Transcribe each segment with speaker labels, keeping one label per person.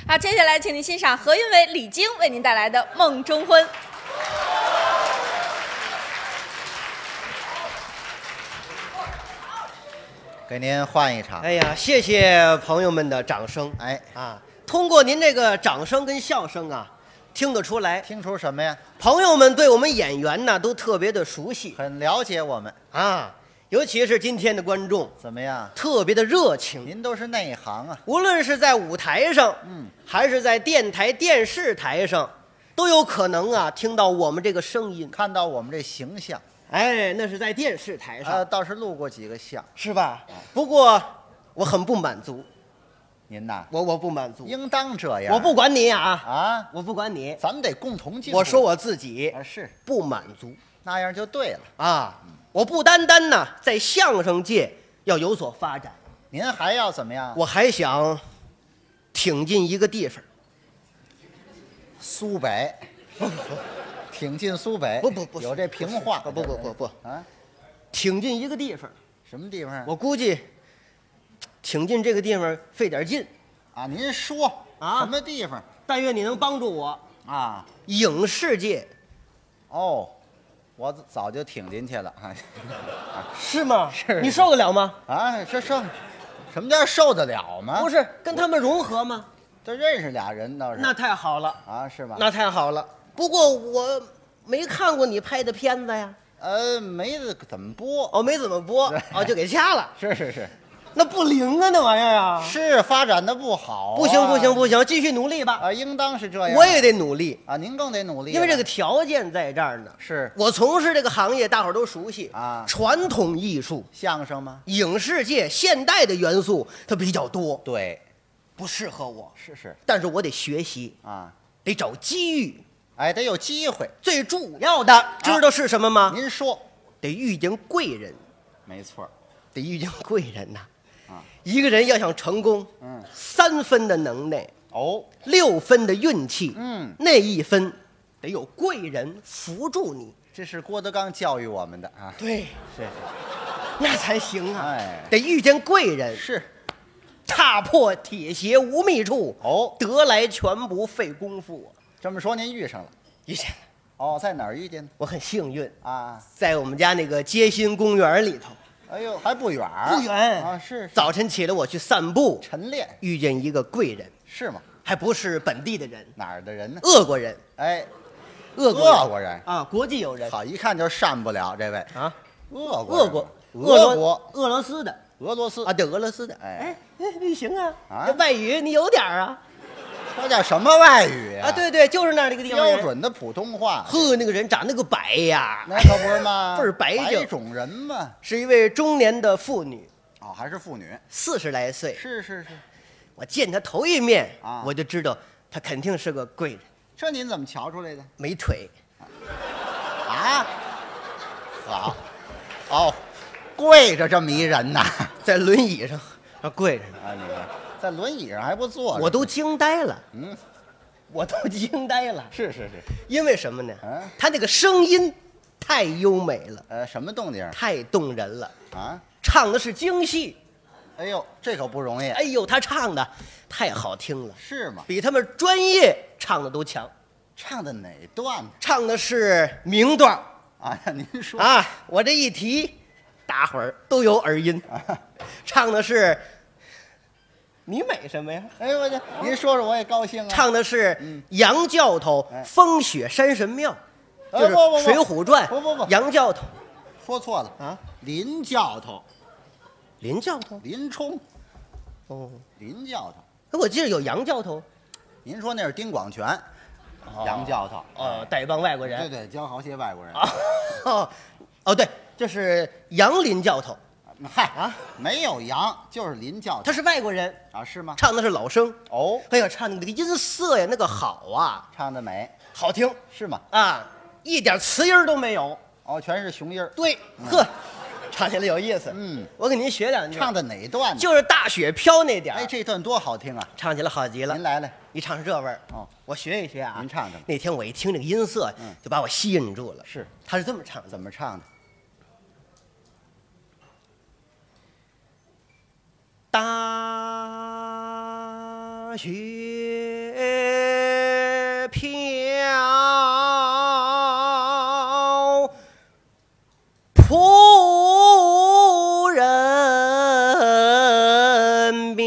Speaker 1: 好，接下来请您欣赏何云伟、李菁为您带来的《梦中婚》。
Speaker 2: 给您换一场。
Speaker 3: 哎呀，谢谢朋友们的掌声。
Speaker 2: 哎
Speaker 3: 啊，通过您这个掌声跟笑声啊，听得出来，
Speaker 2: 听出什么呀？
Speaker 3: 朋友们对我们演员呢都特别的熟悉
Speaker 2: 很了解我们。
Speaker 3: 啊，尤其是今天的观众
Speaker 2: 怎么样？
Speaker 3: 特别的热情。
Speaker 2: 您都是内行啊。
Speaker 3: 无论是在舞台上，还是在电台、电视台上，都有可能啊听到我们这个声音。
Speaker 2: 看到我们这形象，
Speaker 3: 哎，那是在电视台上，
Speaker 2: 倒是录过几个像。
Speaker 3: 是吧？不过我很不满足，
Speaker 2: 您呐，
Speaker 3: 我不满足，
Speaker 2: 应当这样。
Speaker 3: 我不管你啊，
Speaker 2: 啊，
Speaker 3: 我不管你，
Speaker 2: 咱们得共同进步。
Speaker 3: 我说我自己
Speaker 2: 啊，是
Speaker 3: 不满足
Speaker 2: 那样就对了。
Speaker 3: 啊！我不单单呢在相声界要有所发展，
Speaker 2: 您还要怎么样？
Speaker 3: 我还想挺进一个地方。
Speaker 2: 苏北，挺进苏北。
Speaker 3: 不
Speaker 2: 有这评话。
Speaker 3: 不
Speaker 2: 啊，
Speaker 3: 挺进一个地方，
Speaker 2: 什么地方？
Speaker 3: 我估计挺进这个地方费点劲，
Speaker 2: 啊，您说
Speaker 3: 啊
Speaker 2: 什么地方
Speaker 3: 但愿你能帮助我。
Speaker 2: 啊？
Speaker 3: 影视界
Speaker 2: 哦，我早就挺进去了。
Speaker 3: 是吗？
Speaker 2: 是
Speaker 3: 你受得了吗？
Speaker 2: 啊，这受什么叫受得了吗？
Speaker 3: 不是跟他们融合吗？
Speaker 2: 这认识俩人倒是。
Speaker 3: 那太好了，
Speaker 2: 啊，是吧？
Speaker 3: 那太好了。不过我没看过你拍的片子呀，
Speaker 2: 没怎么播。
Speaker 3: 哦，没怎么播，哦，就给掐了。
Speaker 2: 是，
Speaker 3: 那不灵啊，那玩意儿啊！
Speaker 2: 是发展的不好啊。
Speaker 3: 不行，继续努力吧。
Speaker 2: 啊，应当是这样。
Speaker 3: 我也得努力，
Speaker 2: 啊，您更得努力了，
Speaker 3: 因为这个条件在这儿呢。
Speaker 2: 是
Speaker 3: 我从事这个行业，大伙儿都熟悉
Speaker 2: 啊
Speaker 3: 传统艺术、
Speaker 2: 相声吗？
Speaker 3: 影视界现代的元素它比较多，
Speaker 2: 对，
Speaker 3: 不适合我。
Speaker 2: 是
Speaker 3: 但是我得学习，
Speaker 2: 啊，
Speaker 3: 得找机遇。
Speaker 2: 哎，得有机会。
Speaker 3: 最主要的，知道是什么吗？
Speaker 2: 您说，
Speaker 3: 得遇见贵人，
Speaker 2: 没错。
Speaker 3: 得遇见贵人呐。
Speaker 2: 啊，
Speaker 3: 一个人要想成功，3分的能耐
Speaker 2: 哦，
Speaker 3: ，6分的运气，那1分得有贵人扶住你。
Speaker 2: 这是郭德纲教育我们的啊。
Speaker 3: 对，
Speaker 2: 是，
Speaker 3: 那才行啊！
Speaker 2: 哎
Speaker 3: 得遇见贵人，
Speaker 2: 是。
Speaker 3: 踏破铁鞋无觅处，
Speaker 2: 哦，
Speaker 3: 得来全不费工夫。
Speaker 2: 这么说您遇上了？
Speaker 3: 遇见了，
Speaker 2: 哦，在哪儿遇见的？
Speaker 3: 我很幸运，
Speaker 2: 啊，
Speaker 3: 在我们家那个街心公园里头。
Speaker 2: 哎呦，还不远儿。
Speaker 3: 不远
Speaker 2: 啊，是
Speaker 3: 早晨起来我去散步，
Speaker 2: 晨练
Speaker 3: 遇见一个贵人，
Speaker 2: 是吗？
Speaker 3: 还不是本地的人，
Speaker 2: 哪儿的人呢？
Speaker 3: 俄国人，
Speaker 2: 哎，
Speaker 3: 俄
Speaker 2: 国人
Speaker 3: 啊，国际友人
Speaker 2: 好，一看就善不了这位。
Speaker 3: 啊，
Speaker 2: 俄
Speaker 3: 俄罗斯的
Speaker 2: 俄罗斯
Speaker 3: 啊，对，俄罗斯的。
Speaker 2: 哎，
Speaker 3: 你行啊，
Speaker 2: 啊
Speaker 3: 这外语你有点儿啊
Speaker 2: 说点什么外语
Speaker 3: 啊，对，就是那儿那个地方人
Speaker 2: 标准的普通话。
Speaker 3: 呵，那个人长那个白呀，
Speaker 2: 那可不是吗？
Speaker 3: 倍儿白净
Speaker 2: 白种人嘛。
Speaker 3: 是一位中年的妇女
Speaker 2: 哦，还是妇女。
Speaker 3: ，40来岁。
Speaker 2: 是，
Speaker 3: 我见她头一面
Speaker 2: 啊
Speaker 3: 我就知道她肯定是个贵人，
Speaker 2: 这您怎么瞧出来的？
Speaker 3: 没腿，
Speaker 2: 啊，好，哦，跪着这么一人呐。
Speaker 3: 在轮椅上跪着呢，
Speaker 2: 啊，你看在轮椅上还不坐着，
Speaker 3: 我都惊呆了，
Speaker 2: 嗯，
Speaker 3: 我都惊呆了。
Speaker 2: 是，
Speaker 3: 因为什么呢？
Speaker 2: 嗯
Speaker 3: 她那个声音太优美了，
Speaker 2: 什么动静
Speaker 3: 太动人了，
Speaker 2: 啊？
Speaker 3: 唱的是京戏。
Speaker 2: 哎呦，这可不容易。
Speaker 3: 哎呦，她唱的太好听了，
Speaker 2: 是吗？
Speaker 3: 比他们专业唱的都强。
Speaker 2: 唱的哪段呢？
Speaker 3: 唱的是名段
Speaker 2: 啊，您说
Speaker 3: 啊，我这一提，大伙儿都有耳音。唱的是，你美什么呀？
Speaker 2: 哎呦我去，您说说我也高兴啊。
Speaker 3: 唱的是杨教头风雪山神庙，就是
Speaker 2: 不
Speaker 3: 《水浒传》。
Speaker 2: 不，
Speaker 3: 杨教头，
Speaker 2: 说错了
Speaker 3: 啊，
Speaker 2: 林教头，
Speaker 3: 林教头。
Speaker 2: 林冲，
Speaker 3: 哦，
Speaker 2: 林教头。
Speaker 3: 哎，我记得有杨教头。
Speaker 2: 您说那是丁广泉，杨教头。
Speaker 3: 带一帮外国人。
Speaker 2: 对，教好些外国人。
Speaker 3: 哦，对，这是杨林教头，
Speaker 2: 嗨啊，没有杨，就是林教头。
Speaker 3: 他是外国人，
Speaker 2: 啊，是吗？
Speaker 3: 唱的是老生。
Speaker 2: 哦，
Speaker 3: 哎呀，唱的那个音色呀，那个好啊，
Speaker 2: 唱的美，
Speaker 3: 好听
Speaker 2: 是吗？
Speaker 3: 啊，一点词音都没有。
Speaker 2: 哦，全是雄音儿。
Speaker 3: 对，呵，唱起来有意思。我给您学两句。
Speaker 2: 唱的哪段呢？
Speaker 3: 就是大雪飘那点儿。
Speaker 2: 哎，这段多好听啊！
Speaker 3: 唱起来好极了。
Speaker 2: 您来，
Speaker 3: 一唱是这味儿。
Speaker 2: 哦，
Speaker 3: 我学一学啊。
Speaker 2: 您唱唱。
Speaker 3: 那天我一听这个音色，就把我吸引住了。
Speaker 2: 是，
Speaker 3: 他是这么唱的。
Speaker 2: 怎么唱的？
Speaker 3: 大雪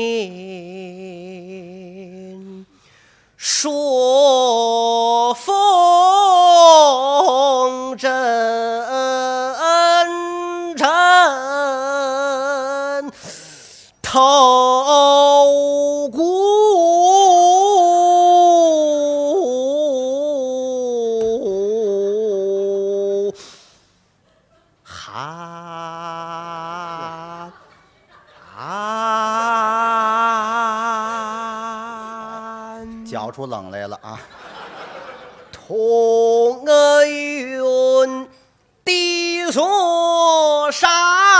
Speaker 3: 年，说风阵阵透骨寒。
Speaker 2: 叫出冷来了啊！
Speaker 3: 同云地座山，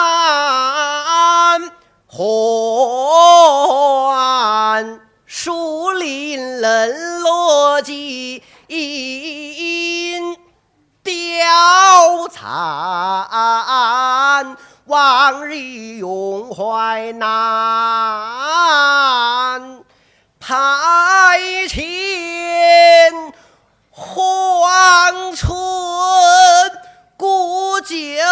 Speaker 3: 环树林人落尽貂蝉，往日永怀难。台前荒村古酒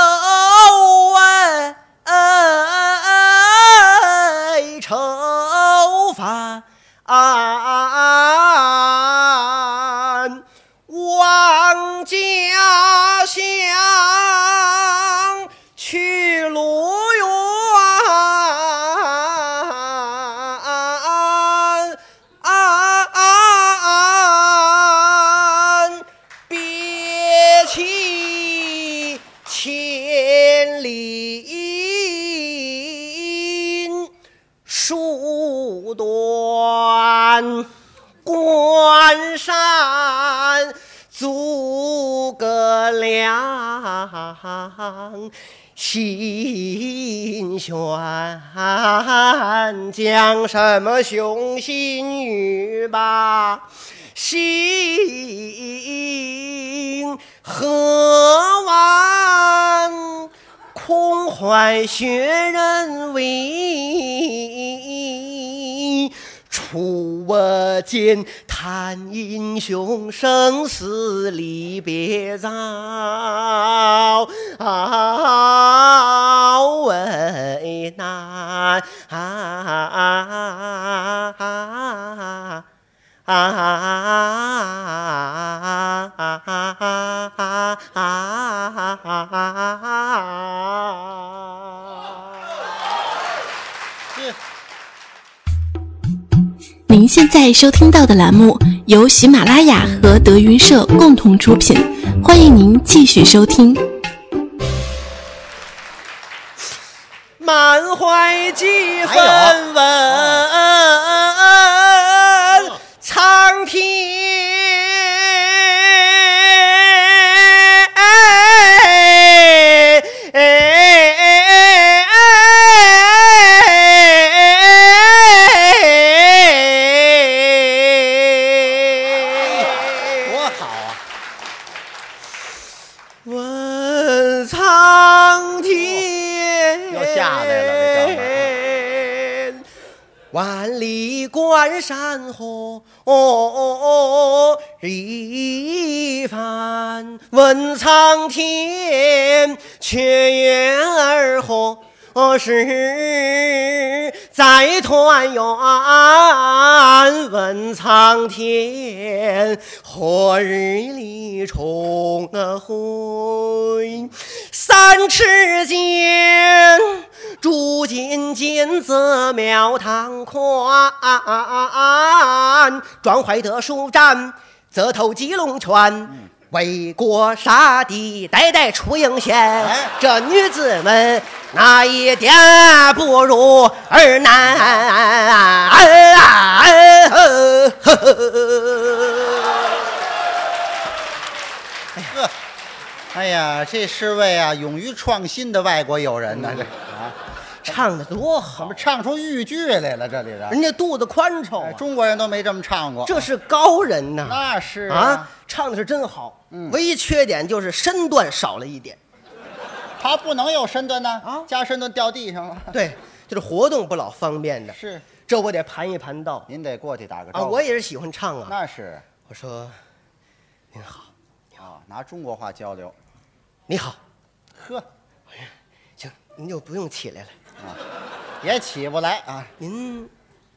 Speaker 3: 愁烦，望家乡去路远，别弃千里树端，关山阻隔两心弦，讲什么雄心语吧，心何往，空怀学人为。初我见叹英雄生死离别早，为难
Speaker 4: 您现在收听到的栏目由喜马拉雅和德云社共同出品，欢迎您继续收听。
Speaker 3: 满怀几分问苍天，
Speaker 2: 多好啊！
Speaker 3: 问苍天，
Speaker 2: 又下来了这哥们
Speaker 3: 万里关山河一番，问苍天，却言儿何时再团圆？问苍天，何日里重会？三尺剑，铸金金子庙堂宽，壮怀得书战，则投鸡龙泉。为国杀敌，代代出英贤。这女子们哪一点不如儿男？
Speaker 2: 哎呀，这是位啊勇于创新的外国友人呢，这啊，
Speaker 3: 唱的多好
Speaker 2: 怎么，唱出豫剧来了？这里边
Speaker 3: 人家肚子宽敞啊，
Speaker 2: 中国人都没这么唱过，
Speaker 3: 这是高人呐！
Speaker 2: 那是
Speaker 3: 啊，唱的是真好。唯一缺点就是身段少了一点。
Speaker 2: 他不能有身段呢
Speaker 3: 啊
Speaker 2: 加身段掉地上了。
Speaker 3: 对，就是活动不老方便的。
Speaker 2: 是，
Speaker 3: 这我得盘一盘道
Speaker 2: 您得过去打个招
Speaker 3: 啊！
Speaker 2: 呼。
Speaker 3: 我也是喜欢唱啊。
Speaker 2: 那是
Speaker 3: 我说，您好，
Speaker 2: 啊，拿中国话交流。
Speaker 3: 你好，
Speaker 2: 呵，
Speaker 3: 行，您就不用起来了。
Speaker 2: 也起不来啊。
Speaker 3: 您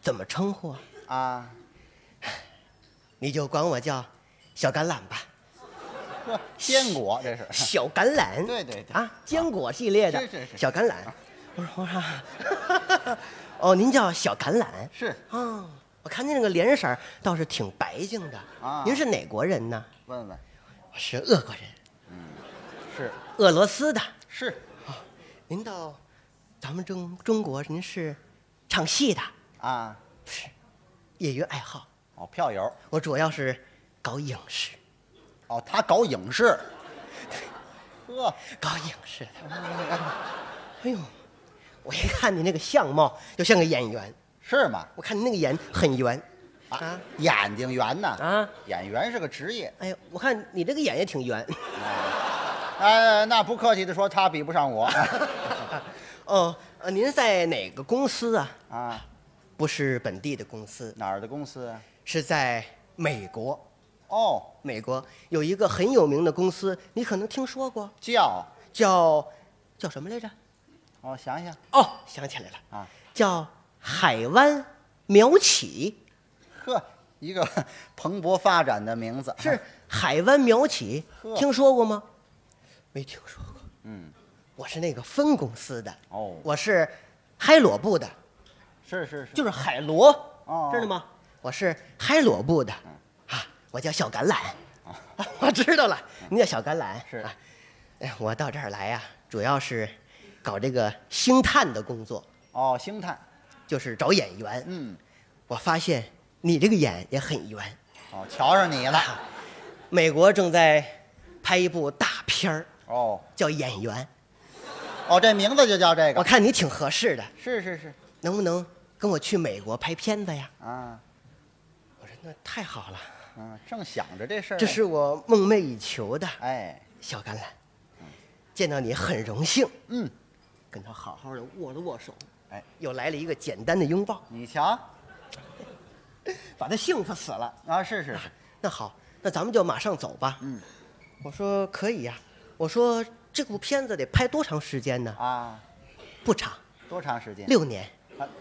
Speaker 3: 怎么称呼啊？
Speaker 2: 啊，
Speaker 3: 你就管我叫小橄榄吧。
Speaker 2: 呵，坚果这是。
Speaker 3: 小橄榄，
Speaker 2: 对对对
Speaker 3: 啊，坚果系列的，
Speaker 2: 是
Speaker 3: 小橄榄。我说，哦，您叫小橄榄？
Speaker 2: 是。
Speaker 3: 哦，我看您那个脸色倒是挺白净的。
Speaker 2: 啊，
Speaker 3: 您是哪国人呢？
Speaker 2: 问问。
Speaker 3: 我是俄国人。
Speaker 2: 是。
Speaker 3: 俄罗斯的。
Speaker 2: 是。
Speaker 3: 哦，您到咱们中国，您是唱戏的？
Speaker 2: 啊，
Speaker 3: 不是，业余爱好。
Speaker 2: 哦，票友。
Speaker 3: 我主要是搞影视。
Speaker 2: 哦，他搞影视。呵，
Speaker 3: 搞影视的。哎呦，我一看你那个相貌就像个演员。
Speaker 2: 是吗？
Speaker 3: 我看你那个眼很圆。
Speaker 2: 啊，眼睛圆呐。
Speaker 3: 啊，
Speaker 2: 演员是个职业。
Speaker 3: 哎呀，我看你这个眼也挺圆。
Speaker 2: 那不客气的说，他比不上我。
Speaker 3: 哦，您在哪个公司啊？
Speaker 2: 啊，
Speaker 3: 不是本地的公司。
Speaker 2: 哪儿的公司啊？
Speaker 3: 是在美国。
Speaker 2: 哦，
Speaker 3: 美国有一个很有名的公司，你可能听说过，叫什么来着？
Speaker 2: 哦，想想。
Speaker 3: 哦，想起来了
Speaker 2: 啊，
Speaker 3: 叫海湾苗企。
Speaker 2: 呵，一个蓬勃发展的名字。
Speaker 3: 是海湾苗企，听说过吗？没听说过。
Speaker 2: 嗯，
Speaker 3: 我是那个分公司的。
Speaker 2: 哦，
Speaker 3: 我是海螺部的。
Speaker 2: 是，
Speaker 3: 就是海螺。
Speaker 2: 哦，
Speaker 3: 知道吗？我是海螺部的。啊，我叫小橄榄。我知道了，你叫小橄榄。
Speaker 2: 是。
Speaker 3: 哎，我到这儿来呀，主要是搞这个星探的工作。
Speaker 2: 哦，星探，
Speaker 3: 就是找演员。
Speaker 2: 嗯，
Speaker 3: 我发现你这个眼也很圆。
Speaker 2: 哦，瞧上你了。
Speaker 3: 美国正在拍一部大片儿。
Speaker 2: 哦，
Speaker 3: 叫《演员》。
Speaker 2: 哦，这名字就叫这个。
Speaker 3: 我看你挺合适的。
Speaker 2: 是，
Speaker 3: 能不能跟我去美国拍片子呀？
Speaker 2: 啊，
Speaker 3: 我说那太好了。
Speaker 2: 正想着这事儿。
Speaker 3: 这是我梦寐以求的。
Speaker 2: 哎，
Speaker 3: 小橄榄，见到你很荣幸。
Speaker 2: 嗯，
Speaker 3: 跟他好好的握了握手。
Speaker 2: 哎，
Speaker 3: 又来了一个简单的拥抱。
Speaker 2: 你瞧，
Speaker 3: 把他幸福死了
Speaker 2: 啊！是。
Speaker 3: 那好，那咱们就马上走吧。
Speaker 2: 嗯，
Speaker 3: 我说可以呀。我说这部片子得拍多长时间呢？
Speaker 2: 啊，
Speaker 3: 不长。
Speaker 2: 多长时间
Speaker 3: ？6年。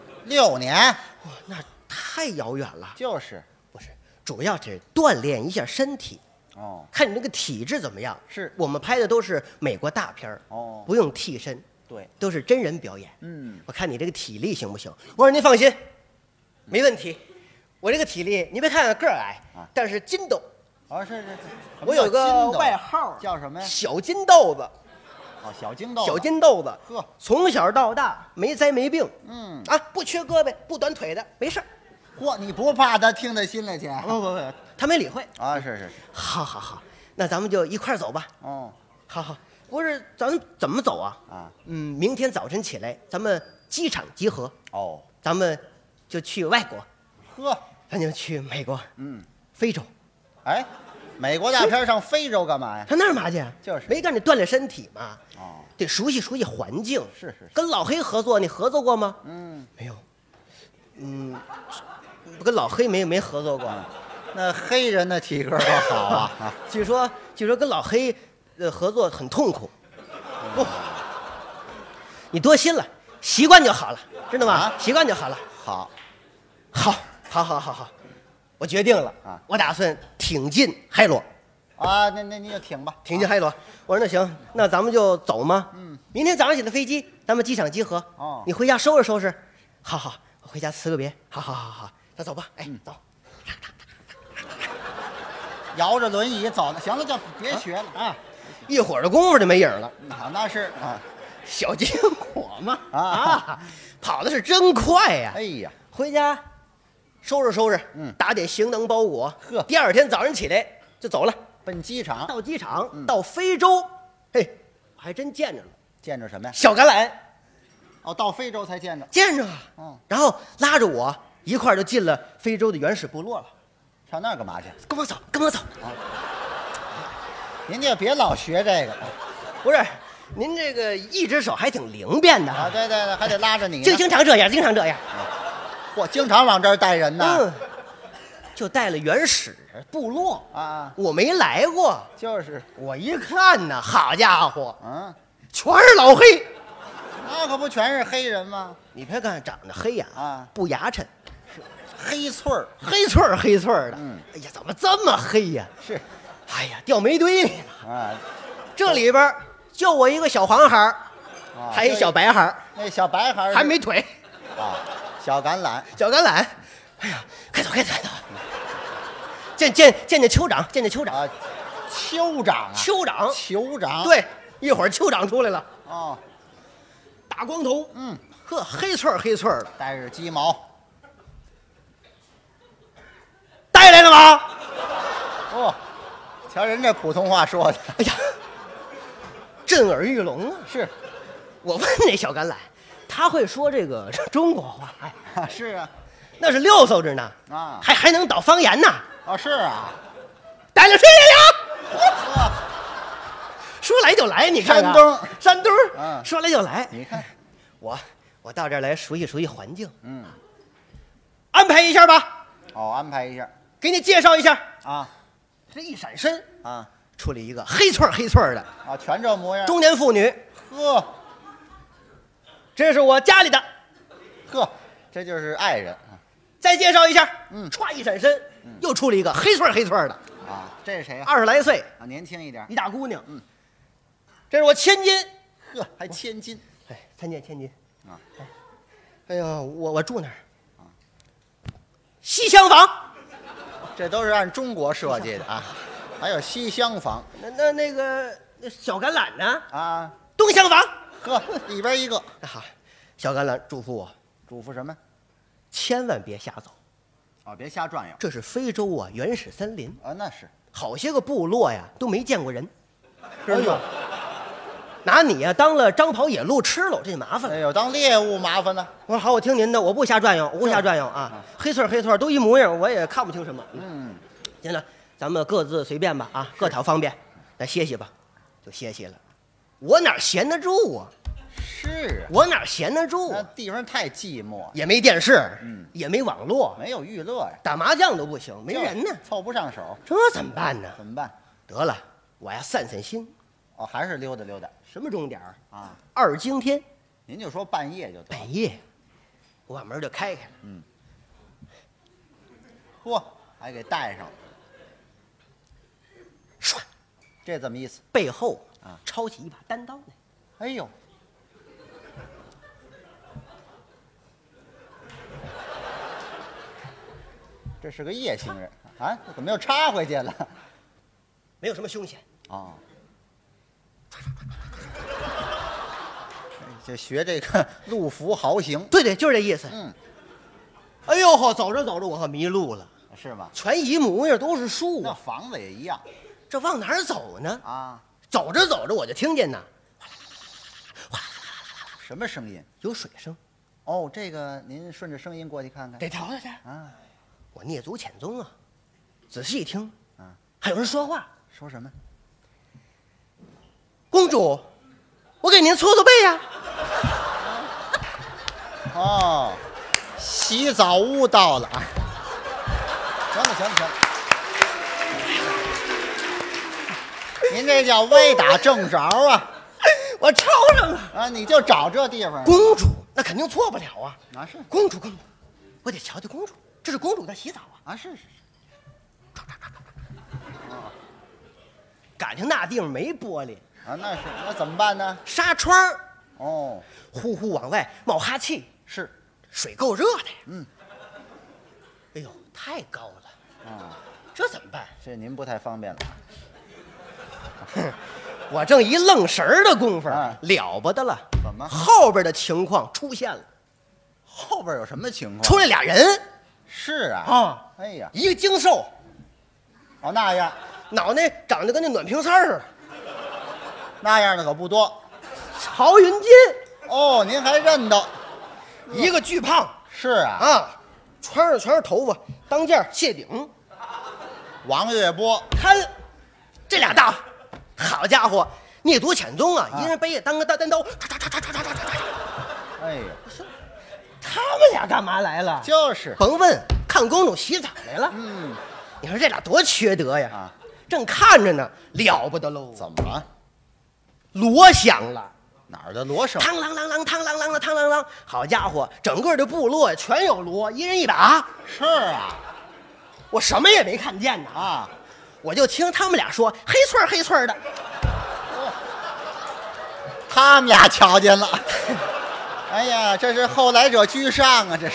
Speaker 2: 6年？
Speaker 3: 哇，那太遥远了。
Speaker 2: 就是，
Speaker 3: 不是，主要是锻炼一下身体。
Speaker 2: 哦，
Speaker 3: 看你这个体质怎么样？
Speaker 2: 是
Speaker 3: 我们拍的都是美国大片儿。
Speaker 2: 哦，
Speaker 3: 不用替身。
Speaker 2: 对，
Speaker 3: 都是真人表演。
Speaker 2: 嗯，
Speaker 3: 我看你这个体力行不行？我说您放心，没问题。我这个体力，你别看个儿矮，但是筋斗。
Speaker 2: 哦，是。
Speaker 3: 我有个外号
Speaker 2: 叫什么呀？
Speaker 3: 小筋豆子。
Speaker 2: 哦，小筋豆子。
Speaker 3: 小筋豆子。
Speaker 2: 呵，
Speaker 3: 从小到大没灾没病。
Speaker 2: 嗯。
Speaker 3: 啊，不缺胳膊，不短腿的，没事儿。
Speaker 2: 嚯，你不怕他听到心里去？
Speaker 3: 不，他没理会。
Speaker 2: 啊，是。
Speaker 3: 好，那咱们就一块儿走吧。
Speaker 2: 哦，
Speaker 3: 好，不是，咱们怎么走啊？
Speaker 2: 啊，
Speaker 3: 明天早晨起来，咱们机场集合。
Speaker 2: 哦，
Speaker 3: 咱们就去外国。
Speaker 2: 呵，
Speaker 3: 咱就去美国。非洲。
Speaker 2: 哎，美国大片上非洲干嘛呀？
Speaker 3: 上那儿嘛去？
Speaker 2: 就是
Speaker 3: 没干你锻炼身体嘛。
Speaker 2: 哦，
Speaker 3: 得熟悉环境。
Speaker 2: 是。
Speaker 3: 跟老黑合作，你合作过吗？没有。跟老黑没合作过。
Speaker 2: 那黑人的体格多好啊！
Speaker 3: 据说跟老黑合作很痛苦。不，你多心了，习惯就好了，知道吗？习惯就好了。好，我决定了啊！我打算挺进海螺。
Speaker 2: 啊，那你就挺吧，
Speaker 3: 挺进海螺。我说那行，那咱们就走吗？明天早上起的飞机，咱们机场集合。
Speaker 2: 哦，
Speaker 3: 你回家收拾收拾。好，我回家辞个别。好，那走吧。哎，走。
Speaker 2: 摇着轮椅走呢，行了，就别学了啊！
Speaker 3: 一会儿的功夫就没影了。
Speaker 2: 好，那是啊，
Speaker 3: 小坚果嘛
Speaker 2: 啊，
Speaker 3: 跑的是真快呀！
Speaker 2: 哎呀，
Speaker 3: 回家收拾收拾，打点行囊包裹。呵，第二天早上起来就走了，
Speaker 2: 奔机场。
Speaker 3: 到机场，到非洲，嘿，我还真见着了。
Speaker 2: 见着什么呀？
Speaker 3: 小橄榄。
Speaker 2: 哦，到非洲才见着。
Speaker 3: 见着啊。然后拉着我一块儿就进了非洲的原始部落了。
Speaker 2: 上那儿干嘛去？
Speaker 3: 跟我走。
Speaker 2: 您就别老学这个。
Speaker 3: 不是，您这个一只手还挺灵便的
Speaker 2: 啊。对，还得拉着你。
Speaker 3: 就经常这样。
Speaker 2: 嚯，经常往这儿带人呢。
Speaker 3: 就带了原始部落
Speaker 2: 啊。
Speaker 3: 我没来过。
Speaker 2: 就是。
Speaker 3: 我一看呢，好家伙，全是老黑。
Speaker 2: 那可不全是黑人吗？
Speaker 3: 你别看长得黑呀，
Speaker 2: 啊，
Speaker 3: 不牙碜。
Speaker 2: 黑翠儿，
Speaker 3: 黑翠儿黑翠儿的。
Speaker 2: 嗯，
Speaker 3: 哎呀，怎么这么黑呀？
Speaker 2: 是，
Speaker 3: 哎呀，掉煤堆里了。
Speaker 2: 啊，
Speaker 3: 这里边就我一个小黄孩儿，
Speaker 2: 啊
Speaker 3: 还一小白孩儿，
Speaker 2: 那小白孩儿
Speaker 3: 还没腿，
Speaker 2: 啊，小橄榄，
Speaker 3: 小橄榄。哎呀，快走快走快走！见酋长，见酋长，
Speaker 2: 啊，酋长啊，
Speaker 3: 酋长，
Speaker 2: 酋长，，
Speaker 3: 对，一会儿酋长出来了，
Speaker 2: 哦，
Speaker 3: 大光头，
Speaker 2: 嗯，
Speaker 3: 呵，黑翠儿黑翠儿的，
Speaker 2: 带着鸡毛，
Speaker 3: 带来了吗？
Speaker 2: 哦，瞧人这普通话说的，
Speaker 3: 哎呀，震耳欲聋啊！
Speaker 2: 是，
Speaker 3: 我问那小橄榄，他会说这个中国话，哎，
Speaker 2: 是啊，
Speaker 3: 那是溜嗖着呢，
Speaker 2: 啊，
Speaker 3: 还能倒方言呢。
Speaker 2: 哦，是啊，
Speaker 3: 带了谁来了？
Speaker 2: 呵，
Speaker 3: 说来就来，你看看
Speaker 2: 山东，
Speaker 3: 山东，
Speaker 2: 嗯
Speaker 3: 说来就来。
Speaker 2: 你看，
Speaker 3: 我到这儿来熟悉熟悉环境，
Speaker 2: 嗯，
Speaker 3: 安排一下吧，
Speaker 2: 哦，安排一下，
Speaker 3: 给你介绍一下。
Speaker 2: 啊
Speaker 3: 这一闪身，
Speaker 2: 啊
Speaker 3: 出来一个黑翠儿黑翠儿的
Speaker 2: 啊，全这模样，
Speaker 3: 中年妇女，
Speaker 2: 呵
Speaker 3: 这是我家里的。
Speaker 2: 呵，这就是爱人
Speaker 3: 再介绍一下，
Speaker 2: 嗯
Speaker 3: 歘一闪身，又出了一个黑翠儿黑翠儿的
Speaker 2: 啊，这是谁呀？
Speaker 3: ，20来岁，
Speaker 2: 啊，年轻一点，
Speaker 3: 一大姑娘。
Speaker 2: 嗯，
Speaker 3: 这是我千金，
Speaker 2: 呵，还千金，
Speaker 3: 哎，参见千金
Speaker 2: 啊。
Speaker 3: 哎呀，我住那儿，西厢房。
Speaker 2: 这都是按中国设计的啊，还有西厢房
Speaker 3: 那个小橄榄呢？
Speaker 2: 啊，
Speaker 3: 东厢房。
Speaker 2: 呵，里边一个，
Speaker 3: 好，小橄榄嘱咐我，
Speaker 2: 嘱咐什么？
Speaker 3: 千万别瞎走，
Speaker 2: 哦，别瞎转悠
Speaker 3: 这是非洲啊，原始森林，
Speaker 2: 啊，那是，
Speaker 3: 好些个部落呀都没见过人，知道
Speaker 2: 哎呦
Speaker 3: 吗？拿你呀当了张跑野鹿吃了，这就麻烦了。
Speaker 2: 哎呦，当猎物麻烦呢。
Speaker 3: 我说好，我听您的，我不瞎转悠，我不瞎转悠啊。黑翠儿黑翠儿都一模样，我也看不清什么。
Speaker 2: 嗯，
Speaker 3: 行了，咱们各自随便吧啊，各讨方便，咱歇歇吧，就歇歇了。我哪闲得住啊？
Speaker 2: 是啊，
Speaker 3: 我哪闲得住
Speaker 2: 那
Speaker 3: 啊？
Speaker 2: 地方太寂寞，
Speaker 3: 也没电视，
Speaker 2: 嗯
Speaker 3: 也没网络，
Speaker 2: 没有娱乐呀，
Speaker 3: 打麻将都不行，没人呢，
Speaker 2: 凑不上手，
Speaker 3: 这怎么办呢？
Speaker 2: 怎么办？
Speaker 3: 得了，我呀散散心。
Speaker 2: 哦，还是溜达溜达
Speaker 3: 什么钟点儿？
Speaker 2: 啊。
Speaker 3: 2更天，
Speaker 2: 您就说半夜就得了。
Speaker 3: 半夜，我把门就开开了。
Speaker 2: 嚯，还给带上了，
Speaker 3: 唰，
Speaker 2: 这怎么意思？
Speaker 3: 背后
Speaker 2: 啊
Speaker 3: 抄起一把单刀来。
Speaker 2: 哎呦，这是个夜行人啊？怎么又插回去了？
Speaker 3: 没有什么凶险。
Speaker 2: 哦，就学这个路服豪行。
Speaker 3: 对对，就是这意思。
Speaker 2: 嗯，
Speaker 3: 哎呦呵，走着走着我可迷路了，
Speaker 2: 是吗？
Speaker 3: 全一模样，都是树
Speaker 2: 那
Speaker 3: 啊，
Speaker 2: 房子也一样
Speaker 3: 这往哪儿走呢？
Speaker 2: 啊？
Speaker 3: 走着走着我就听见呐，
Speaker 2: 什么声音？
Speaker 3: 有水声，
Speaker 2: 哦，这个您顺着声音过去看看
Speaker 3: 得瞧瞧去。
Speaker 2: 啊。
Speaker 3: 我蹑足潜踪啊，仔细一听，
Speaker 2: 啊，
Speaker 3: 还有人说话。
Speaker 2: 说什么？
Speaker 3: 公主，我给您搓搓背呀。
Speaker 2: 哦，洗澡屋到了啊！行了行了行了，您这叫歪打正着啊！
Speaker 3: 我抄上了。
Speaker 2: 啊，你就找这地方。
Speaker 3: 公主，那肯定错不了啊。
Speaker 2: 啊是
Speaker 3: 公主，公主，我得瞧瞧公主。这是公主在洗澡啊。
Speaker 2: 啊是是，
Speaker 3: 感情那地方没玻璃，
Speaker 2: 啊那是，那怎么办呢？
Speaker 3: 纱窗儿
Speaker 2: 哦，
Speaker 3: 呼呼往外冒哈气，
Speaker 2: 是，
Speaker 3: 水够热的呀。
Speaker 2: 嗯，
Speaker 3: 哎呦，太高了，
Speaker 2: 啊，
Speaker 3: 这怎么办？
Speaker 2: 这您不太方便了。
Speaker 3: 我正一愣神儿的功夫，
Speaker 2: 啊
Speaker 3: 了不得了。
Speaker 2: 怎么
Speaker 3: 后边的情况出现了，
Speaker 2: 后边有什么情况？
Speaker 3: 出来俩人
Speaker 2: 是啊。
Speaker 3: 啊，
Speaker 2: 哎呀，
Speaker 3: 一个精瘦，
Speaker 2: 哦那样，
Speaker 3: 脑袋长得跟那暖瓶塞似的，
Speaker 2: 那样的可不多。
Speaker 3: 曹云金；
Speaker 2: 哦，您还认得？
Speaker 3: 一个巨胖
Speaker 2: 是啊，
Speaker 3: 啊，穿上全是头发，当件谢顶。
Speaker 2: 王月波。
Speaker 3: 他这俩大，好家伙，蹑足潜踪啊，一人背着当个大单刀，唰唰唰唰唰唰唰唰。
Speaker 2: 哎呀，
Speaker 3: 他们俩干嘛来了？
Speaker 2: 就是。
Speaker 3: 甭问，看公主洗澡来了。
Speaker 2: 嗯，
Speaker 3: 你说这俩多缺德呀！
Speaker 2: 啊，
Speaker 3: 正看着呢，了不得喽！
Speaker 2: 怎么了？
Speaker 3: 锣响了，
Speaker 2: 哪儿的锣声？
Speaker 3: 嘡啷啷啷，嘡啷啷啷，嘡啷啷。好家伙，整个的部落全有锣，一人一把。
Speaker 2: 是啊，
Speaker 3: 我什么也没看见呢
Speaker 2: 啊，
Speaker 3: 我就听他们俩说黑翠儿黑翠儿的。
Speaker 2: 他们俩瞧见了。哎呀，这是后来者居上啊，这是。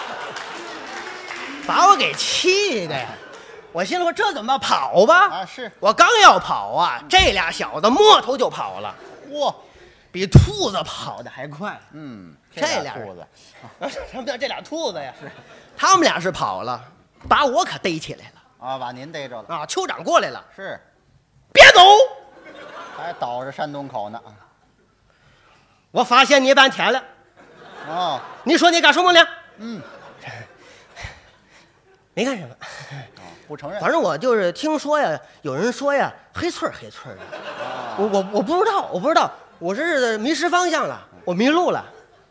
Speaker 3: 把我给气的呀！我心里说这怎么办？跑吧！
Speaker 2: 啊，是
Speaker 3: 我刚要跑啊，这俩小子摸头就跑了，
Speaker 2: 哇，
Speaker 3: 比兔子跑的还快。
Speaker 2: 嗯，
Speaker 3: 这俩
Speaker 2: 兔子，
Speaker 3: 什么叫这俩兔子呀？是，他们俩是跑了，把我可逮起来了
Speaker 2: 啊，把您逮着了
Speaker 3: 啊！酋长过来了，
Speaker 2: 是，
Speaker 3: 别走！
Speaker 2: 还倒着山东口呢。
Speaker 3: 我发现你半天了，
Speaker 2: 哦，
Speaker 3: 你说你干什么呢？
Speaker 2: 嗯，
Speaker 3: 没干什么，
Speaker 2: 不承认。
Speaker 3: 反正我就是听说呀，有人说呀，黑翠儿黑翠儿的，我不知道，我不知道，我这是迷失方向了，我迷路了，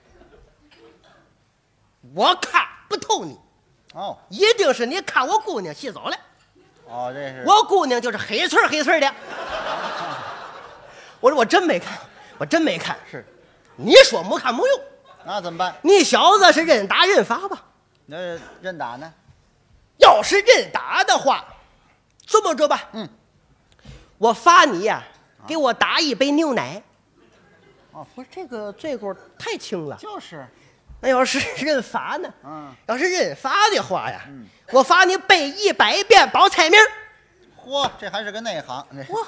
Speaker 3: 我看不透你，
Speaker 2: 哦
Speaker 3: 一定是你看我姑娘洗走了，
Speaker 2: 哦，这是
Speaker 3: 我姑娘就是黑翠儿黑翠儿的，我说我真没看，我真没看，
Speaker 2: 是，
Speaker 3: 你说没看没用，
Speaker 2: 那怎么办？
Speaker 3: 你小子是认打认罚吧？
Speaker 2: 那认打呢？
Speaker 3: 要是认打的话，这么着吧，我罚你呀，给我打一杯牛奶。
Speaker 2: 哦，
Speaker 3: 不是这个罪过太轻了，
Speaker 2: 就是，
Speaker 3: 那要是认罚呢？要是认罚的话呀，我罚你背100遍报菜名。
Speaker 2: 嚯，这还是个内行。
Speaker 3: 嚯，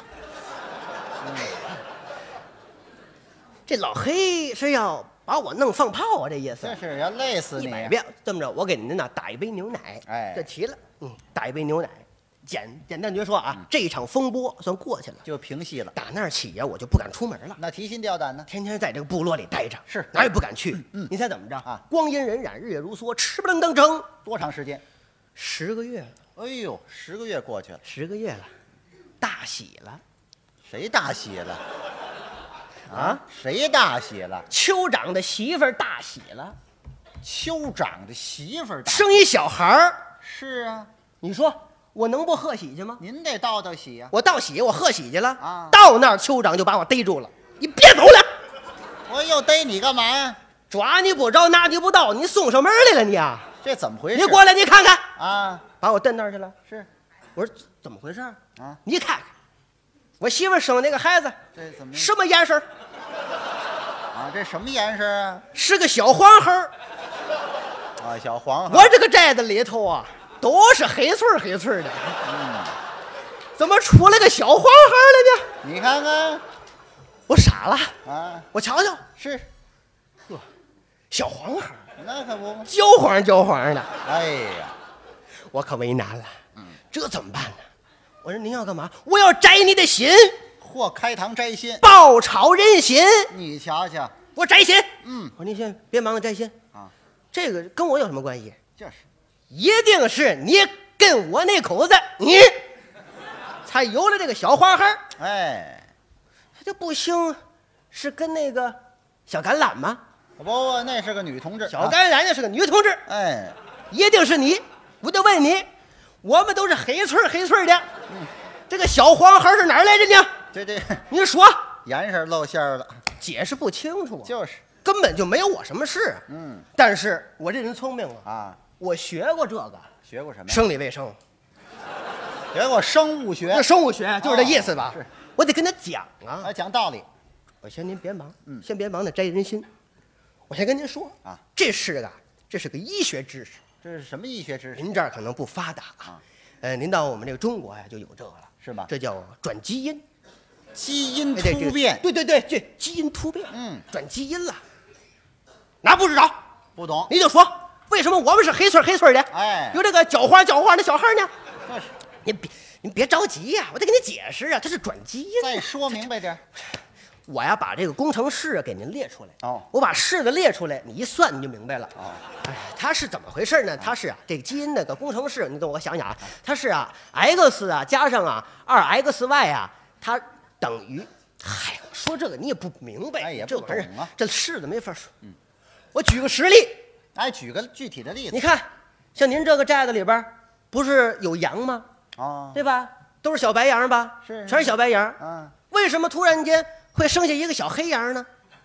Speaker 3: 这老黑是要把我弄放炮啊？这意思？
Speaker 2: 这是要累死你。
Speaker 3: 100遍，这么着，我给您呢打一杯牛奶，
Speaker 2: 哎
Speaker 3: 这齐了，打一杯牛奶，简单绝说啊，这一场风波算过去了，
Speaker 2: 就平息了。
Speaker 3: 打那儿起呀，我就不敢出门了，
Speaker 2: 那提心吊胆呢？
Speaker 3: 天天在这个部落里待着，
Speaker 2: 是
Speaker 3: 哪儿也不敢去。你猜怎么着
Speaker 2: 啊？
Speaker 3: 光阴荏苒，日月如梭，吃不楞登成
Speaker 2: 多长时间
Speaker 3: 10个月了
Speaker 2: 哎呦，10个月过去了，
Speaker 3: ，10个月了，大喜了
Speaker 2: 谁大喜了？
Speaker 3: 啊！
Speaker 2: 谁大喜了？
Speaker 3: 酋长的媳妇儿大喜了，
Speaker 2: 酋长的媳妇儿大喜。
Speaker 3: 生一小孩儿。
Speaker 2: 是啊，
Speaker 3: 你说我能不贺喜去吗？
Speaker 2: 您得道喜呀。
Speaker 3: 我道喜，我贺喜去了
Speaker 2: 啊
Speaker 3: 到那儿酋长就把我逮住了，你别走了，
Speaker 2: 我又逮你干嘛呀？
Speaker 3: 抓你不着，拿你不到，你送上门来了你啊！
Speaker 2: 这怎么回事？
Speaker 3: 你过来，你看看，
Speaker 2: 啊！
Speaker 3: 把我蹬那儿去了。
Speaker 2: 是
Speaker 3: 我说怎么回事
Speaker 2: 啊？
Speaker 3: 你看看，我媳妇儿生那个孩子
Speaker 2: 这怎么
Speaker 3: 什么颜色？
Speaker 2: 啊？这什么颜色啊？
Speaker 3: 是个小黄孩儿。
Speaker 2: 啊，小黄孩。
Speaker 3: 我这个寨子里头啊，都是黑翠儿黑翠儿的，怎么出来个小黄孩儿了呢？
Speaker 2: 你看看
Speaker 3: 我傻了，
Speaker 2: 啊，
Speaker 3: 我瞧瞧，
Speaker 2: 是
Speaker 3: 小黄孩儿，
Speaker 2: 那可不。
Speaker 3: 焦黄焦黄的，
Speaker 2: 哎呀，
Speaker 3: 我可为难了。这怎么办呢？我说您要干嘛？我要摘你的心，
Speaker 2: 或开膛摘心。
Speaker 3: 报抄人心。
Speaker 2: 你瞧瞧，
Speaker 3: 我摘心。
Speaker 2: 嗯
Speaker 3: 我说您先别忙着摘心
Speaker 2: 啊，
Speaker 3: 这个跟我有什么关系？
Speaker 2: 就是
Speaker 3: 一定是你跟我那口子，你才有了这个小黄孩儿。
Speaker 2: 哎，
Speaker 3: 他就不行，是跟那个小橄榄吗？
Speaker 2: 不，那是个女同志。
Speaker 3: 小橄榄那是个女同志，
Speaker 2: 哎，
Speaker 3: 一定是你。我就问你，我们都是黑翠儿黑翠儿的，这个小黄孩儿是哪儿来的呢？
Speaker 2: 这
Speaker 3: 你说，
Speaker 2: 颜色露馅儿了。
Speaker 3: 解释不清楚啊，
Speaker 2: 就是，
Speaker 3: 根本就没有我什么事。但是我这人聪明
Speaker 2: 啊，
Speaker 3: 我学过这个
Speaker 2: 学过什么呀？
Speaker 3: 生理卫生，
Speaker 2: 学过生物学
Speaker 3: 这，生物学就是这意思吧？
Speaker 2: 是，
Speaker 3: 我得跟他讲啊。
Speaker 2: 还讲道理。
Speaker 3: 我先您别忙，先别忙那摘人心，我先跟您说
Speaker 2: 啊，
Speaker 3: 这是个医学知识，
Speaker 2: 这是什么医学知识？
Speaker 3: 您这儿可能不发达啊。您到我们这个中国呀就有这个了，
Speaker 2: 是吧
Speaker 3: 这叫转基因，
Speaker 2: 基因
Speaker 3: 哎对
Speaker 2: 突变。
Speaker 3: 对对对，这基因突变，转基因了。那不知道，
Speaker 2: 不懂。
Speaker 3: 你就说为什么我们是黑翠儿黑翠儿的？
Speaker 2: 哎
Speaker 3: 有这个焦黄焦黄的小孩呢？
Speaker 2: 这是。
Speaker 3: 您别着急呀，我得给你解释啊，它是转基因。
Speaker 2: 再说明白点儿。
Speaker 3: 我呀把这个工程式给您列出来。
Speaker 2: 哦
Speaker 3: 我把式子列出来，你一算你就明白了。
Speaker 2: 哦，
Speaker 3: 哎，它是怎么回事呢？它是啊，这个基因那个工程式，你等我想想啊，它是啊 x 啊加上啊2xy 啊，它等于，嗨，说这个你也不明白，
Speaker 2: 哎也不
Speaker 3: 这玩意
Speaker 2: 懂啊
Speaker 3: 儿，这式子没法说。我举个实例，
Speaker 2: 哎，举个具体的例子。
Speaker 3: 你看，像您这个寨子里边儿不是有羊吗？
Speaker 2: 哦，
Speaker 3: 对吧？都是小白羊吧？
Speaker 2: 是
Speaker 3: 全是小白羊。
Speaker 2: 嗯，
Speaker 3: 为什么突然间会生下一个小黑羊呢？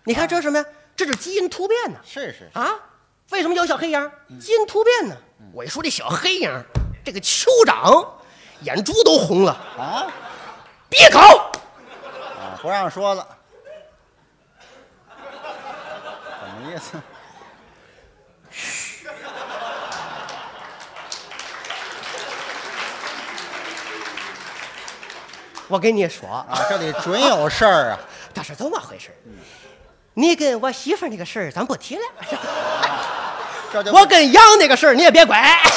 Speaker 3: 你看这是什么呀？这是基因突变呢。
Speaker 2: 是
Speaker 3: 啊，为什么有小黑羊？基因突变呢。我一说这小黑羊，这个酋长眼珠都红了
Speaker 2: 啊！
Speaker 3: 闭口！
Speaker 2: 啊，不让说了，什么意思？
Speaker 3: 我跟你说
Speaker 2: 啊，这里准有事儿啊！
Speaker 3: 这是这么回事。你跟我媳妇那个事儿咱不提了。
Speaker 2: 这就
Speaker 3: 我跟杨那个事儿你也别管。
Speaker 2: 哎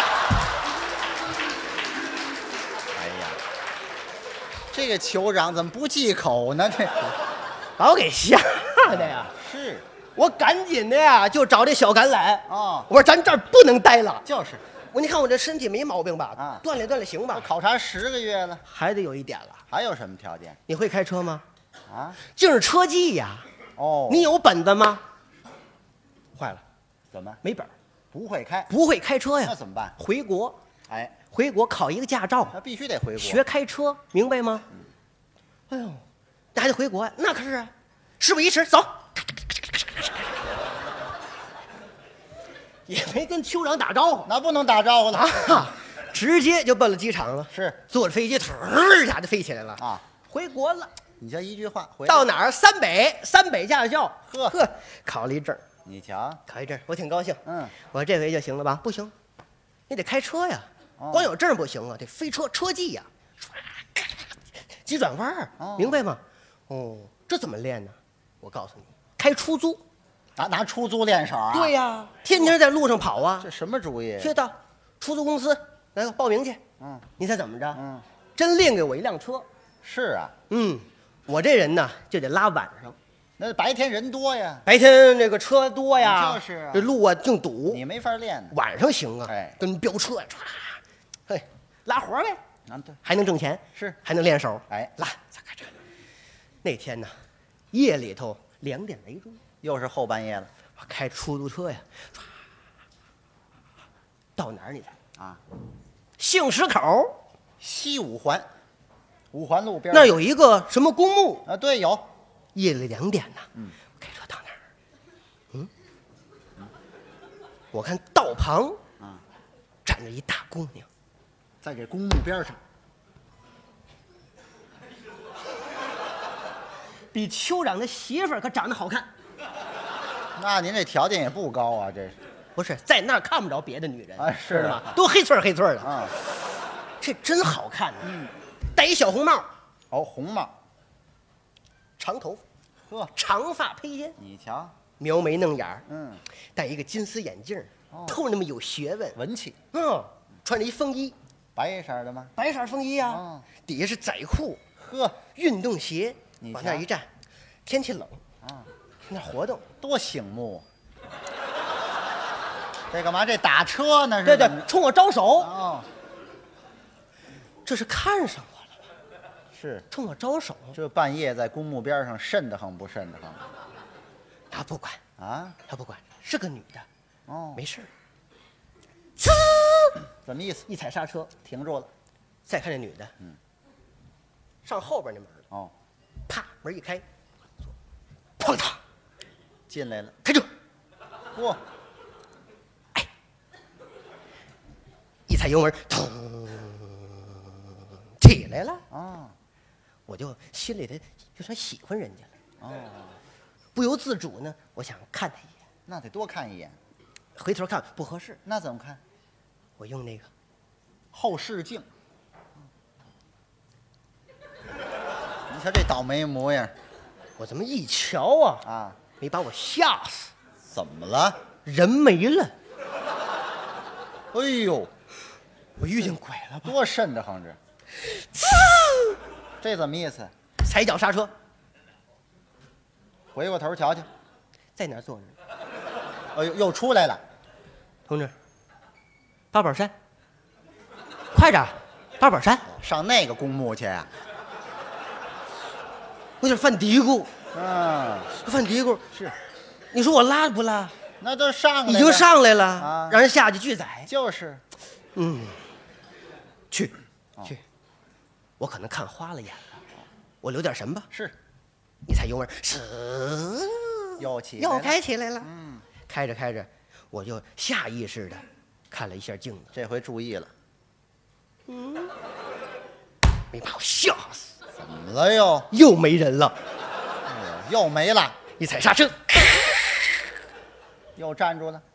Speaker 2: 呀，这个酋长怎么不忌口呢？这
Speaker 3: 把我给吓的呀！
Speaker 2: 是
Speaker 3: 我赶紧的呀，就找这小橄榄
Speaker 2: 哦
Speaker 3: 我说咱这儿不能待了。
Speaker 2: 就是，
Speaker 3: 你看我这身体没毛病吧？
Speaker 2: 啊
Speaker 3: 锻炼锻炼行吧？
Speaker 2: 考察10个月了，
Speaker 3: 还得有一点了，
Speaker 2: 还有什么条件
Speaker 3: 你会开车吗？
Speaker 2: 啊？
Speaker 3: 就是车技呀。
Speaker 2: 哦，
Speaker 3: 你有本子吗？坏了，
Speaker 2: 怎么
Speaker 3: 没本儿，
Speaker 2: 不会开？
Speaker 3: 不会开车呀？
Speaker 2: 那怎么办？
Speaker 3: 回国，
Speaker 2: 哎，
Speaker 3: 回国考一个驾照，
Speaker 2: 那必须得回国
Speaker 3: 学开车，明白吗？哎呦，那还得回国呀？那可是啊。事不宜迟，走。也没跟酋长打招呼
Speaker 2: 那不能打招呼了
Speaker 3: 啊，直接就奔了机场了。
Speaker 2: 是
Speaker 3: 坐着飞机，嗖一下就飞起来了
Speaker 2: 啊，
Speaker 3: 回国了。
Speaker 2: 你这一句话回
Speaker 3: 到哪儿？三北驾校。
Speaker 2: 呵
Speaker 3: 考了一证，
Speaker 2: 你瞧，
Speaker 3: 考一证，我挺高兴。
Speaker 2: 嗯，
Speaker 3: 我这回就行了吧？不行，你得开车呀，
Speaker 2: 哦
Speaker 3: 光有证不行啊，得飞车，车技呀，急转弯儿
Speaker 2: 哦
Speaker 3: 明白吗？哦，这怎么练呢？我告诉你，开出租。
Speaker 2: 拿出租练手啊？
Speaker 3: 对呀，天天在路上跑啊。
Speaker 2: 这什么主意？
Speaker 3: 去到出租公司来报名去。
Speaker 2: 嗯，
Speaker 3: 你猜怎么着？
Speaker 2: 嗯，
Speaker 3: 真另给我一辆车。
Speaker 2: 是啊，
Speaker 3: 我这人呢就得拉晚上，
Speaker 2: 那白天人多呀，
Speaker 3: 白天这个车多呀，
Speaker 2: 就是啊
Speaker 3: 这路啊净堵。
Speaker 2: 你没法练呢。
Speaker 3: 晚上行啊，
Speaker 2: 哎
Speaker 3: 跟飙车呀，唰，嘿，拉活呗，
Speaker 2: 啊，对，
Speaker 3: 还能挣钱，
Speaker 2: 是
Speaker 3: 还能练手。
Speaker 2: 哎
Speaker 3: 拉，咋咔嚓？那天呢，夜里头2点来钟，
Speaker 2: 又是后半夜了
Speaker 3: 我开出租车呀，唰，到哪儿你猜？
Speaker 2: 啊！
Speaker 3: 杏石口
Speaker 2: 西五环，五环路边
Speaker 3: 那儿有一个什么公墓，
Speaker 2: 啊？对，有。
Speaker 3: 夜里2点呢，我开车到那儿，我看道旁站着一大姑娘，
Speaker 2: 在这公墓边上，
Speaker 3: 比酋长的媳妇儿可长得好看。
Speaker 2: 那您这条件也不高啊，这是
Speaker 3: 不是在那儿看不着别的女人
Speaker 2: 啊是啊
Speaker 3: 知道吗？都黑翠的，
Speaker 2: 啊。
Speaker 3: 这真好看呢。戴一小红帽，
Speaker 2: 哦，红帽，
Speaker 3: 长头发，
Speaker 2: 呵，
Speaker 3: 长发披肩，
Speaker 2: 你瞧，
Speaker 3: 描眉弄眼儿，
Speaker 2: 嗯，
Speaker 3: 戴一个金丝眼镜
Speaker 2: 哦，
Speaker 3: 透那么有学问。
Speaker 2: 文气，
Speaker 3: 穿着一风衣，
Speaker 2: 白色的吗？
Speaker 3: 白色风衣啊，
Speaker 2: 哦
Speaker 3: 底下是仔裤，
Speaker 2: 呵，
Speaker 3: 运动鞋，
Speaker 2: 你瞧
Speaker 3: 往那儿一站，天气冷
Speaker 2: 啊，
Speaker 3: 那儿活动。
Speaker 2: 多醒目。这干嘛？这打车呢？是
Speaker 3: 对对
Speaker 2: 怎么，
Speaker 3: 冲我招手，
Speaker 2: 哦，
Speaker 3: 这是看上我了，
Speaker 2: 是
Speaker 3: 冲我招手。
Speaker 2: 这半夜在公墓边上瘆得慌不瘆得慌
Speaker 3: 他不管，
Speaker 2: 啊？
Speaker 3: 他不管，是个女的，
Speaker 2: 哦，
Speaker 3: 没事儿。
Speaker 2: 什么意思？
Speaker 3: 一踩刹车，
Speaker 2: 停住了。
Speaker 3: 再看这女的，上后边那门了，
Speaker 2: 哦，
Speaker 3: 啪，门一开，哐当，
Speaker 2: 进来了。
Speaker 3: 开车，
Speaker 2: 嚯，
Speaker 3: 一踩油门，腾，起来了。
Speaker 2: 啊，
Speaker 3: 我就心里头有点喜欢人家了，
Speaker 2: 哦，
Speaker 3: 不由自主呢，我想看她一眼，
Speaker 2: 那得多看一眼。
Speaker 3: 回头看不合适，
Speaker 2: 那怎么看？
Speaker 3: 我用那个
Speaker 2: 后视镜。你瞧这倒霉模样
Speaker 3: 我这么一瞧啊，
Speaker 2: 啊！
Speaker 3: 没把我吓死，
Speaker 2: 怎么了？
Speaker 3: 人没了，
Speaker 2: 哎呦，
Speaker 3: 我遇见鬼了吧？
Speaker 2: 多瘆得慌这！这怎么意思？
Speaker 3: 踩脚刹车，
Speaker 2: 回过头瞧瞧。
Speaker 3: 在哪儿坐着？
Speaker 2: 哎呦，又出来了。
Speaker 3: 同志，八宝山，快点儿，八宝山，
Speaker 2: 上那个公墓去呀？
Speaker 3: 我有点犯嘀咕，
Speaker 2: 嗯，
Speaker 3: 犯嘀咕。
Speaker 2: 是，
Speaker 3: 你说我拉不拉？
Speaker 2: 那都上来了。
Speaker 3: 已经上来了，
Speaker 2: 啊
Speaker 3: 让人下去拒载。
Speaker 2: 就是。
Speaker 3: 去，我可能看花了眼了，我留点神吧。
Speaker 2: 是，
Speaker 3: 你踩油门，是又开起来了。开着开着，我就下意识的看了一下镜子，
Speaker 2: 这回注意了，
Speaker 3: 没把我吓死。
Speaker 2: 怎么了又？
Speaker 3: 又没人了，
Speaker 2: 又没了，
Speaker 3: 一踩刹车，
Speaker 2: 又站住了。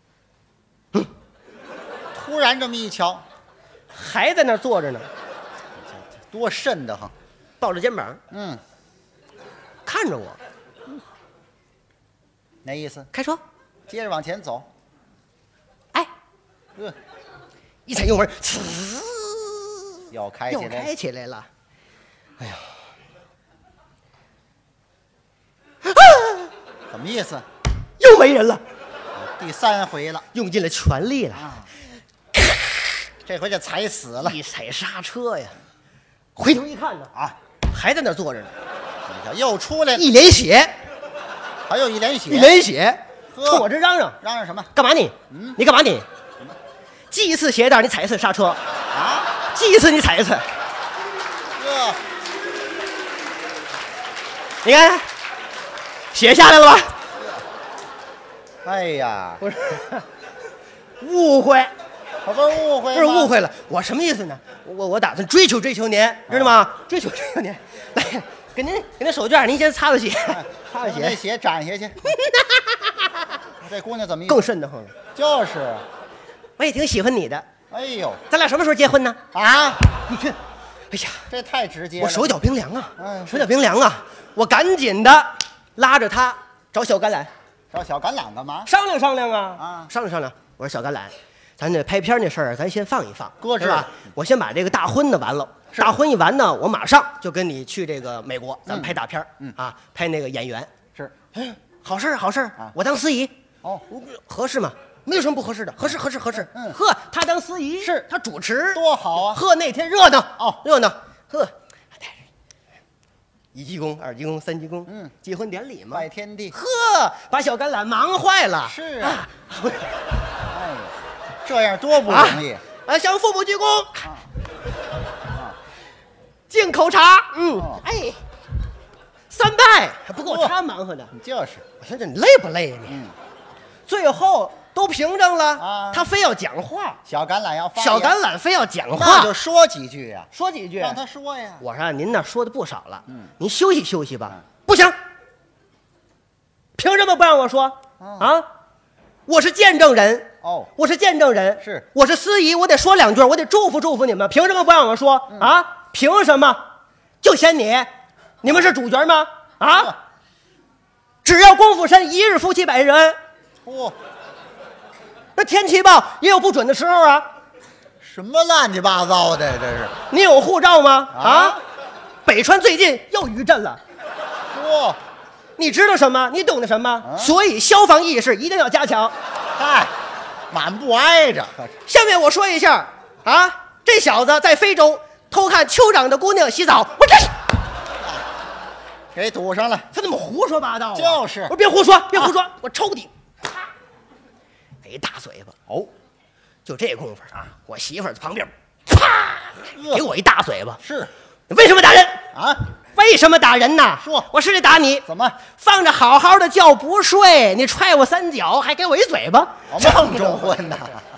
Speaker 2: 突然这么一瞧，
Speaker 3: 还在那儿坐着呢，
Speaker 2: 多瘆得慌。
Speaker 3: 抱着肩膀，看着我，
Speaker 2: 那意思？
Speaker 3: 开车，
Speaker 2: 接着往前走。
Speaker 3: 哎，一踩油门，呲，
Speaker 2: 又开
Speaker 3: 又
Speaker 2: 起来，
Speaker 3: 开起来了。哎呀，
Speaker 2: 什么意思？
Speaker 3: 又没人了，
Speaker 2: 第3回了
Speaker 3: 用尽了全力了，
Speaker 2: 啊！这回就踩死了。
Speaker 3: 一踩刹车呀，回头一看呢，还在那儿坐着呢，
Speaker 2: 你瞧又出来了，
Speaker 3: 一脸血，
Speaker 2: 还有一脸血，
Speaker 3: 一脸血，
Speaker 2: 呵
Speaker 3: 冲我这嚷嚷，
Speaker 2: 嚷嚷什么？
Speaker 3: 干嘛你？你干嘛你？系一次鞋带你踩一次刹车，
Speaker 2: 啊？
Speaker 3: 系一次你踩一次，你看血下来了吧？
Speaker 2: 哎呀，
Speaker 3: 不是误会，
Speaker 2: 可不是误会吗，
Speaker 3: 不是误会了。我什么意思呢？我打算追求您，知道吗？追求您。来，给您手绢，您先擦擦血，擦擦
Speaker 2: 那
Speaker 3: 血。
Speaker 2: 血沾下去。这姑娘怎么意思？
Speaker 3: 更瘆得慌了。
Speaker 2: 就是，
Speaker 3: 我也挺喜欢你的，
Speaker 2: 哎呦
Speaker 3: 咱俩什么时候结婚呢？
Speaker 2: 啊，
Speaker 3: 你看，哎呀，
Speaker 2: 这太直接了。
Speaker 3: 我手脚冰凉啊，
Speaker 2: 是
Speaker 3: 手脚冰凉啊！我赶紧的拉着他找小橄榄
Speaker 2: 找小橄榄干嘛？
Speaker 3: 商量商量啊，
Speaker 2: 啊
Speaker 3: 商量。我说小橄榄，咱这拍片那事儿咱先放一放，
Speaker 2: 搁置
Speaker 3: 是吧？我先把这个大婚的完了，大婚一完呢，我马上就跟你去这个美国，咱们拍大片拍那个演员。
Speaker 2: 是，
Speaker 3: 好事儿
Speaker 2: 啊
Speaker 3: 我当司仪。
Speaker 2: 哦，
Speaker 3: 合适吗？没有什么不合适的，合适。呵，他当司仪，
Speaker 2: 是
Speaker 3: 他主持，
Speaker 2: 多好啊！
Speaker 3: 呵，那天热闹
Speaker 2: 哦，
Speaker 3: 热闹，呵，一鞠躬，二鞠躬，三鞠躬，结婚典礼嘛，
Speaker 2: 拜天地。
Speaker 3: 呵，把小橄榄忙坏了。
Speaker 2: 是啊，哎呀，这样多不容易。
Speaker 3: 向父母鞠躬，敬口茶，哎，3拜，还不够他忙活的。
Speaker 2: 就是，
Speaker 3: 我说这你累不累呀你？
Speaker 2: 嗯，
Speaker 3: 最后都平整了
Speaker 2: 啊
Speaker 3: 他非要讲话，
Speaker 2: 小橄榄要发言
Speaker 3: 小橄榄非要讲
Speaker 2: 那
Speaker 3: 话，
Speaker 2: 就说几句呀，
Speaker 3: 说几句，
Speaker 2: 让他说呀。
Speaker 3: 我说您那说的不少了，
Speaker 2: 嗯
Speaker 3: 您休息休息吧。不行，凭什么不让我说啊？我是见证人
Speaker 2: 哦，
Speaker 3: 我是见证人，
Speaker 2: 是
Speaker 3: 我是司仪，我得说2句，我得祝福你们，凭什么不让我说啊？凭什么？就嫌你们是主角吗？啊？只要功夫深，一日夫妻百日恩。
Speaker 2: 嚯，
Speaker 3: 那天气报也有不准的时候啊。
Speaker 2: 什么乱七八糟的这是？
Speaker 3: 你有护照吗？
Speaker 2: 啊？
Speaker 3: 北川最近又余震了。
Speaker 2: 嚯，
Speaker 3: 你知道什么？你懂得什么？所以消防意识一定要加强。
Speaker 2: 嗨，满不挨着。
Speaker 3: 下面我说一下这小子在非洲偷看酋长的姑娘洗澡，我这是
Speaker 2: 给堵上了。
Speaker 3: 他怎么胡说八道啊？
Speaker 2: 就是
Speaker 3: 我说别胡说，我抽你，给一大嘴巴。
Speaker 2: 哦，
Speaker 3: 就这功夫我媳妇儿在旁边，啪，给我一大嘴巴。
Speaker 2: 是
Speaker 3: 你为什么打人？
Speaker 2: 啊？
Speaker 3: 为什么打人呢？
Speaker 2: 说
Speaker 3: 我是得打你。
Speaker 2: 怎么？
Speaker 3: 放着好好的觉不睡，你踹我3脚，还给我一嘴巴，
Speaker 2: 梦中混呐？